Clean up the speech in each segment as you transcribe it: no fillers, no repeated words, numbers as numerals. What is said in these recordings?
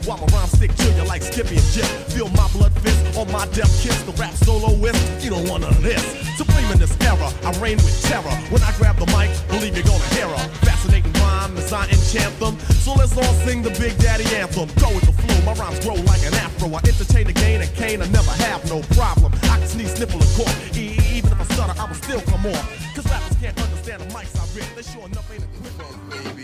while my rhymes stick to you like Skippy and Jip. Feel my blood fist on my death kiss. The rap soloist, you don't want none of this. Supreme in this era, I reign with terror. When I grab the mic, believe you're gonna hear a fascinating rhyme as I enchant them. So let's all sing the Big Daddy anthem. Go with the flow, my rhymes grow like an afro. I entertain the gain and cane, I never have no problem. I can sneeze, sniffle, and cough. Even if I stutter, I will still come off. Cause rappers can't understand the mics I rip. They sure enough ain't equipped, baby.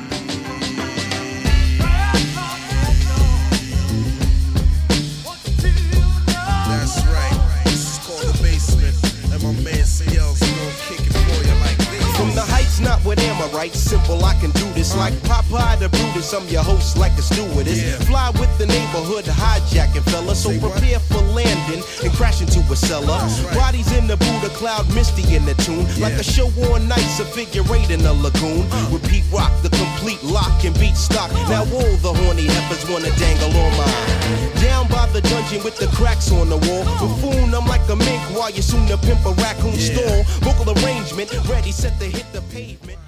That's right. This is called The Basement. And my man CL's gonna kick it for you like this. From the heights, not with Amorite. Simple, I can do this like Popeye the Brutus. I'm your host like a stewardess. Yeah. Fly with the neighborhood, hijacking fella. So prepare for landing and crash into a cellar. Right. Bodies in the Buddha cloud, misty in the tune. Yeah. Like a show on nights, a figure eight in a lagoon. With Pete Rock, the complete lock and beat stock. Now all the horny heifers wanna dangle on mine. Down by the dungeon with the cracks on the wall. Buffoon, I'm like a mink while you soon to pimp a raccoon stall. Vocal arrangement, ready, set to hit the pavement.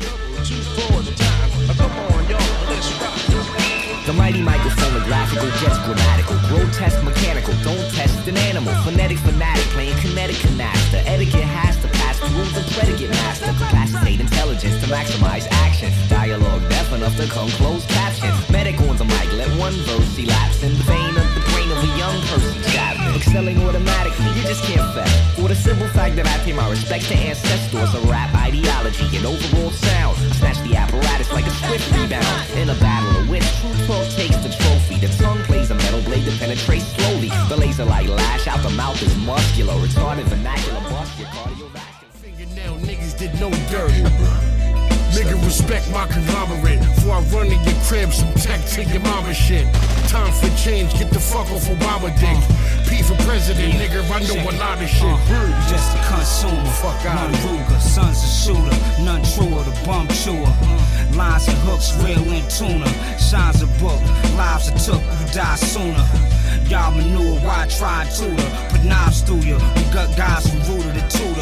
The mighty microphone, graphical, just grammatical, grotesque, mechanical, don't test an animal, phonetic, fanatic, playing kinetic canasta, etiquette has to pass the rules of predicate master, capacitate intelligence to maximize action, dialogue deaf enough to come closed caption, medic on the mic, let one verse elapse in the vein of the brain of a young Percy Chapman, excelling automatically, you just can't fess, for the simple fact that I pay my respect to ancestors, a rap ideology and overall sound, I snatch the apparatus like a swift rebound, in a battle of wits, true talk takes the trophy. The tongue plays a metal blade that penetrates slowly. The laser light lash out the mouth is muscular. Retarded vernacular bust your cardiovascular. Fingernail niggas did no dirt. Nigga respect my conglomerate. Before I run in your crib, some tech to your mama shit. Time for change, get the fuck off Obama dick. P for president, nigga, I know a lot of shit. Just a consumer, fuck out. None Ruger, sons a shooter, none truer, the bum chewer. Lines and hooks, real in tuna. Shines a book, lives are took, you die sooner. Y'all manure, why try and tutor? Put knives through you. We got guys from Rooter to Tutor.